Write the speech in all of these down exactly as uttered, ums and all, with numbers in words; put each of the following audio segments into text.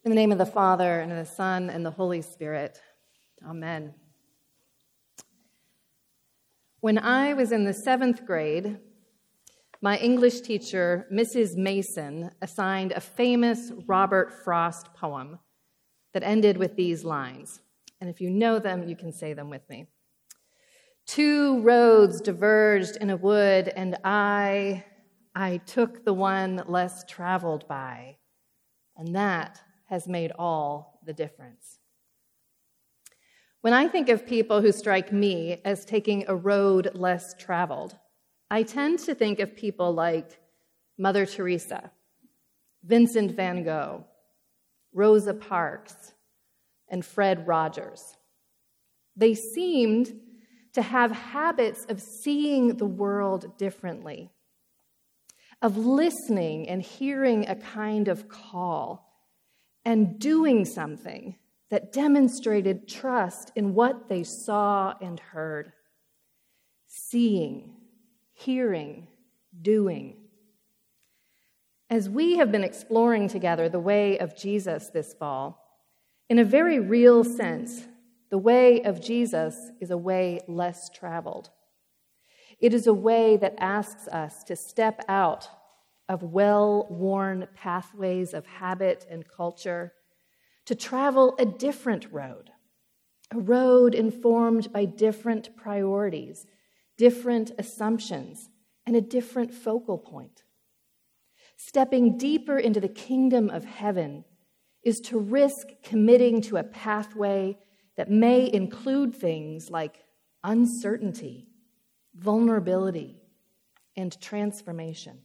In the name of the Father, and of the Son, and the Holy Spirit. Amen. When I was in the seventh grade, my English teacher, Missus Mason, assigned a famous Robert Frost poem that ended with these lines. And if you know them, you can say them with me. Two roads diverged in a wood, and I, I took the one less traveled by, and that has made all the difference. When I think of people who strike me as taking a road less traveled, I tend to think of people like Mother Teresa, Vincent van Gogh, Rosa Parks, and Fred Rogers. They seemed to have habits of seeing the world differently, of listening and hearing a kind of call, and doing something that demonstrated trust in what they saw and heard. Seeing, hearing, doing. As we have been exploring together the way of Jesus this fall, in a very real sense, the way of Jesus is a way less traveled. It is a way that asks us to step out of well-worn pathways of habit and culture, to travel a different road, a road informed by different priorities, different assumptions, and a different focal point. Stepping deeper into the kingdom of heaven is to risk committing to a pathway that may include things like uncertainty, vulnerability, and transformation.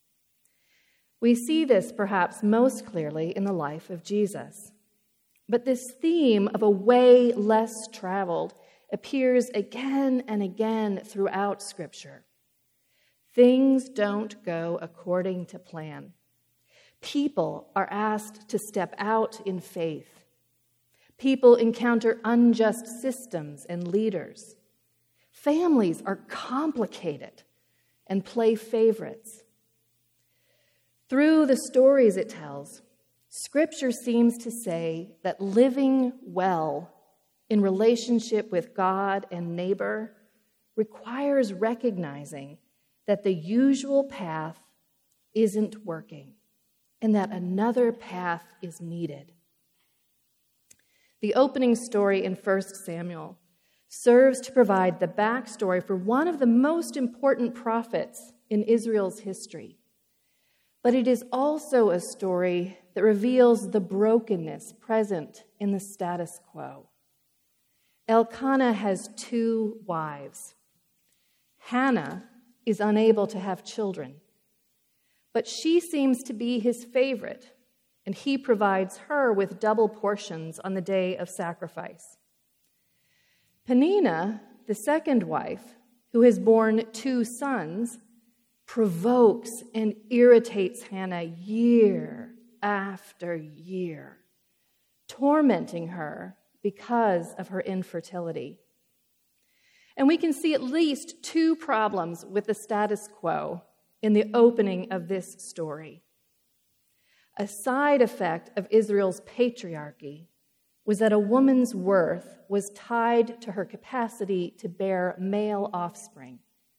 We see this perhaps most clearly in the life of Jesus. But this theme of a way less traveled appears again and again throughout Scripture. Things don't go according to plan. People are asked to step out in faith. People encounter unjust systems and leaders. Families are complicated and play favorites. Through the stories it tells, Scripture seems to say that living well in relationship with God and neighbor requires recognizing that the usual path isn't working and that another path is needed. The opening story in First Samuel serves to provide the backstory for one of the most important prophets in Israel's history. But it is also a story that reveals the brokenness present in the status quo. Elkanah has two wives. Hannah is unable to have children, but she seems to be his favorite, and he provides her with double portions on the day of sacrifice. Peninnah, the second wife, who has borne two sons, provokes and irritates Hannah year after year, tormenting her because of her infertility. And we can see at least two problems with the status quo in the opening of this story. A side effect of Israel's patriarchy was that a woman's worth was tied to her capacity to bear male offspring.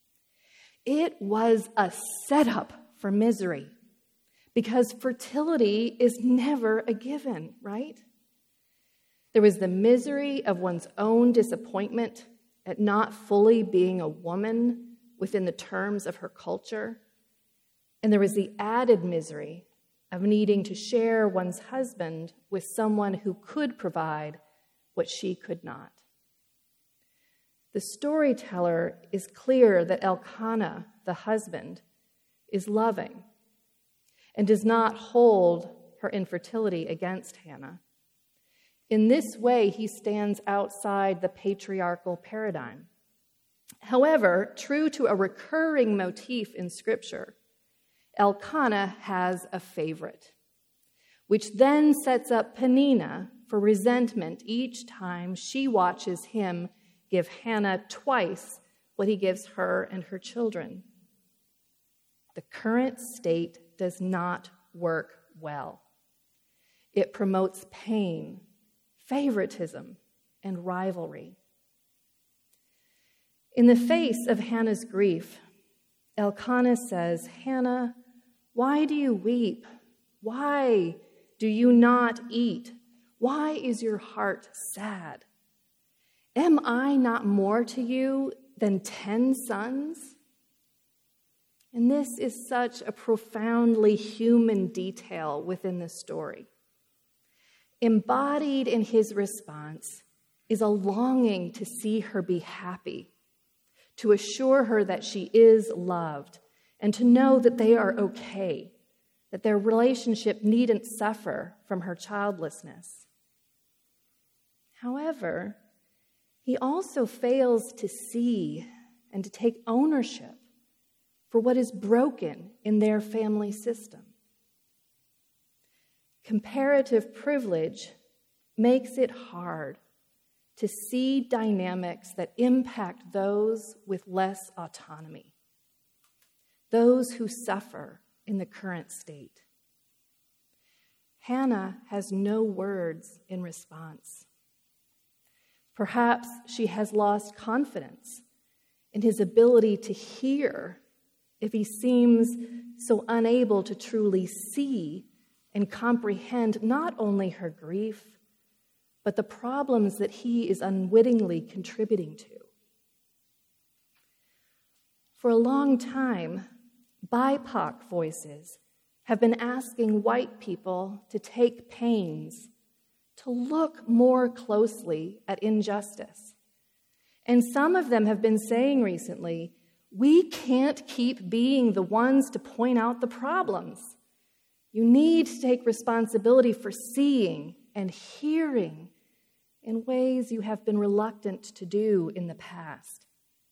It was a setup for misery because fertility is never a given, right? There was the misery of one's own disappointment at not fully being a woman within the terms of her culture. And there was the added misery of needing to share one's husband with someone who could provide what she could not. The storyteller is clear that Elkanah, the husband, is loving and does not hold her infertility against Hannah. In this way, he stands outside the patriarchal paradigm. However, true to a recurring motif in Scripture, Elkanah has a favorite, which then sets up Peninnah for resentment each time she watches him give Hannah twice what he gives her and her children. The current state does not work well. It promotes pain, favoritism, and rivalry. In the face of Hannah's grief, Elkanah says, "Hannah, why do you weep? Why do you not eat? Why is your heart sad? Am I not more to you than ten sons?" And this is such a profoundly human detail within the story. Embodied in his response is a longing to see her be happy, to assure her that she is loved, and to know that they are okay, that their relationship needn't suffer from her childlessness. However, he also fails to see and to take ownership for what is broken in their family system. Comparative privilege makes it hard to see dynamics that impact those with less autonomy, those who suffer in the current state. Hannah has no words in response. Perhaps she has lost confidence in his ability to hear if he seems so unable to truly see and comprehend not only her grief, but the problems that he is unwittingly contributing to. For a long time, B I P O C voices have been asking white people to take pains to look more closely at injustice. And some of them have been saying recently, we can't keep being the ones to point out the problems. You need to take responsibility for seeing and hearing in ways you have been reluctant to do in the past.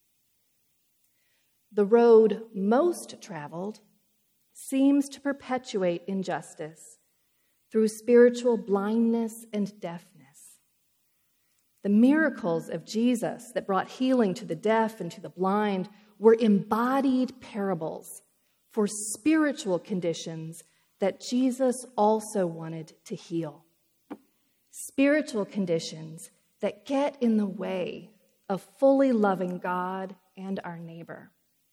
The road most traveled seems to perpetuate injustice through spiritual blindness and deafness. The miracles of Jesus that brought healing to the deaf and to the blind were embodied parables for spiritual conditions that Jesus also wanted to heal. Spiritual conditions that get in the way of fully loving God and our neighbor.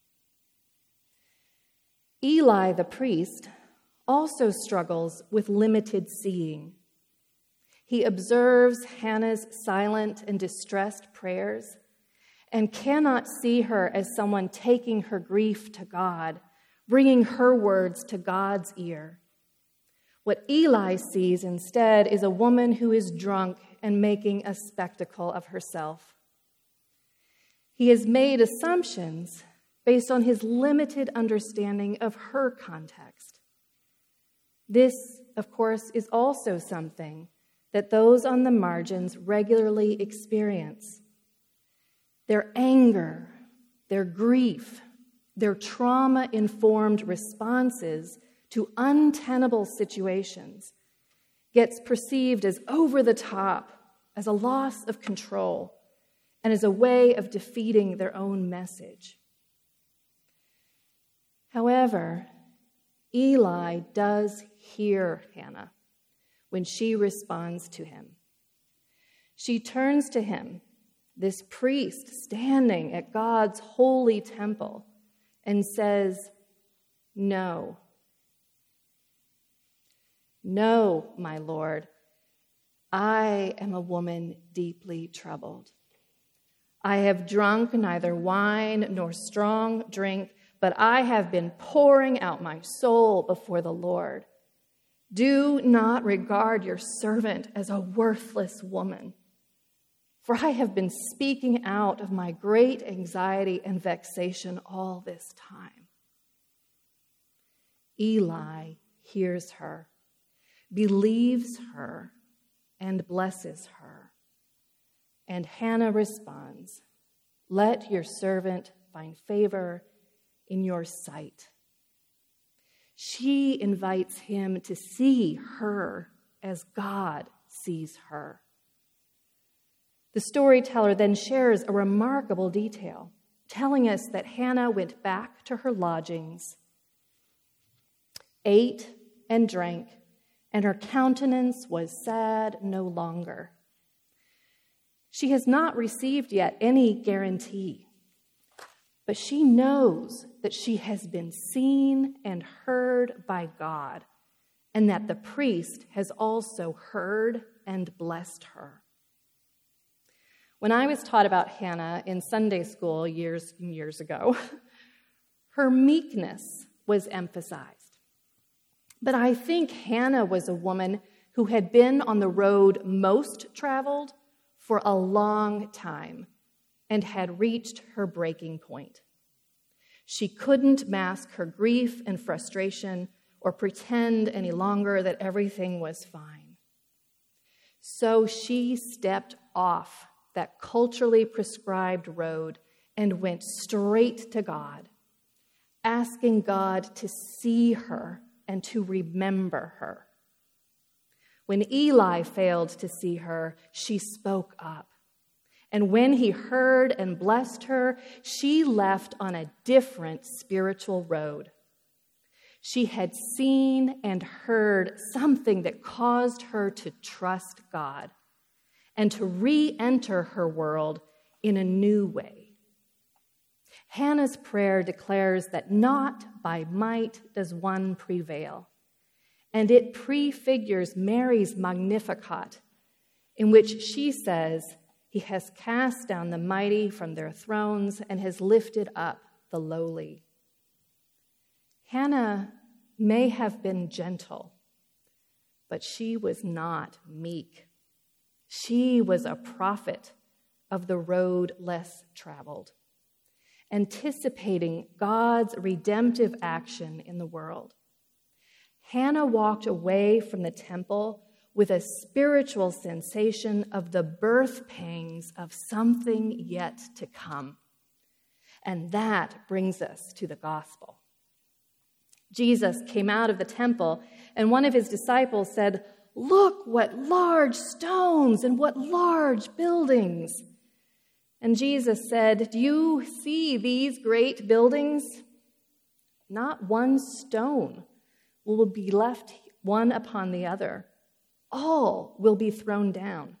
Eli the priest also struggles with limited seeing. He observes Hannah's silent and distressed prayers and cannot see her as someone taking her grief to God, bringing her words to God's ear. What Eli sees instead is a woman who is drunk and making a spectacle of herself. He has made assumptions based on his limited understanding of her context. This, of course, is also something that those on the margins regularly experience. Their anger, their grief, their trauma-informed responses to untenable situations gets perceived as over the top, as a loss of control, and as a way of defeating their own message. However, Eli does hear Hannah when she responds to him. She turns to him, this priest standing at God's holy temple, and says, "No. No, my Lord, I am a woman deeply troubled. I have drunk neither wine nor strong drink, but I have been pouring out my soul before the Lord. Do not regard your servant as a worthless woman, for I have been speaking out of my great anxiety and vexation all this time." Eli hears her, believes her, and blesses her. And Hannah responds, "Let your servant find favor in your sight." She invites him to see her as God sees her. The storyteller then shares a remarkable detail, telling us that Hannah went back to her lodgings, ate and drank, and her countenance was sad no longer. She has not received yet any guarantee, but she knows that she has been seen and heard by God, and that the priest has also heard and blessed her. When I was taught about Hannah in Sunday school years and years ago, her meekness was emphasized. But I think Hannah was a woman who had been on the road most traveled for a long time and had reached her breaking point. She couldn't mask her grief and frustration or pretend any longer that everything was fine. So she stepped off that culturally prescribed road and went straight to God, asking God to see her and to remember her. When Eli failed to see her, she spoke up. And when he heard and blessed her, she left on a different spiritual road. She had seen and heard something that caused her to trust God and to re-enter her world in a new way. Hannah's prayer declares that not by might does one prevail, and it prefigures Mary's Magnificat, in which she says, "He has cast down the mighty from their thrones and has lifted up the lowly." Hannah may have been gentle, but she was not meek. She was a prophet of the road less traveled, anticipating God's redemptive action in the world. Hannah walked away from the temple with a spiritual sensation of the birth pangs of something yet to come. And that brings us to the gospel. Jesus came out of the temple, and one of his disciples said, "Look, what large stones and what large buildings." And Jesus said, "Do you see these great buildings? Not one stone will be left one upon the other. All will be thrown down."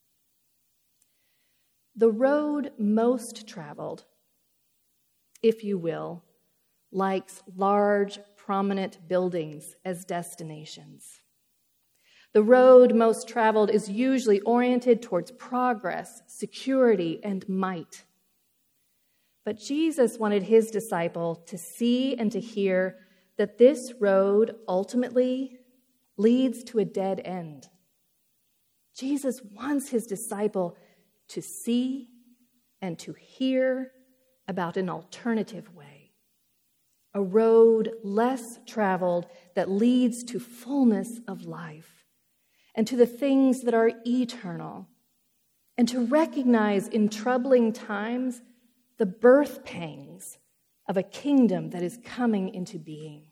The road most traveled, if you will, likes large, prominent buildings as destinations. The road most traveled is usually oriented towards progress, security, and might. But Jesus wanted his disciple to see and to hear that this road ultimately leads to a dead end. Jesus wants his disciple to see and to hear about an alternative way, a road less traveled that leads to fullness of life and to the things that are eternal, and to recognize in troubling times the birth pangs of a kingdom that is coming into being.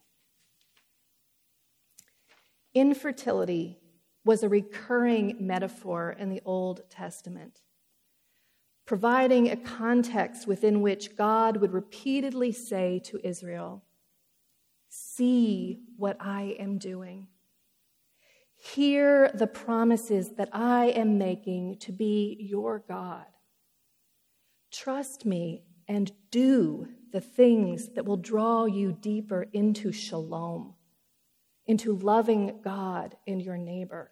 Infertility was a recurring metaphor in the Old Testament, providing a context within which God would repeatedly say to Israel, "See what I am doing. Hear the promises that I am making to be your God. Trust me and do the things that will draw you deeper into shalom, into loving God and your neighbor."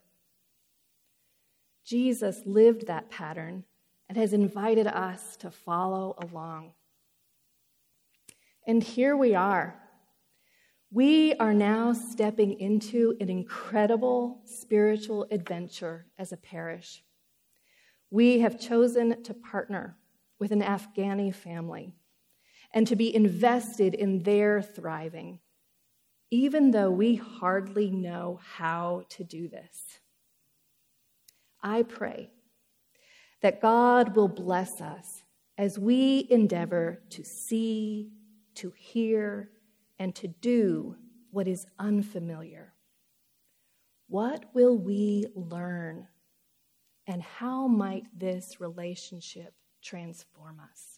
Jesus lived that pattern and has invited us to follow along. And here we are. We are now stepping into an incredible spiritual adventure as a parish. We have chosen to partner with an Afghani family and to be invested in their thriving, even though we hardly know how to do this. I pray that God will bless us as we endeavor to see, to hear, and to do what is unfamiliar. What will we learn, and how might this relationship transform us?